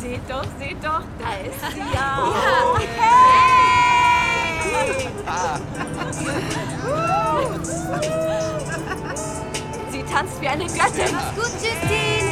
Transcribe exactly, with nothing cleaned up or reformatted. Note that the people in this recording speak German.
Seht doch, seht doch, da ist sie ja. Ja. Hey! Ah. Sie tanzt wie eine Göttin. Mach's gut, Justine.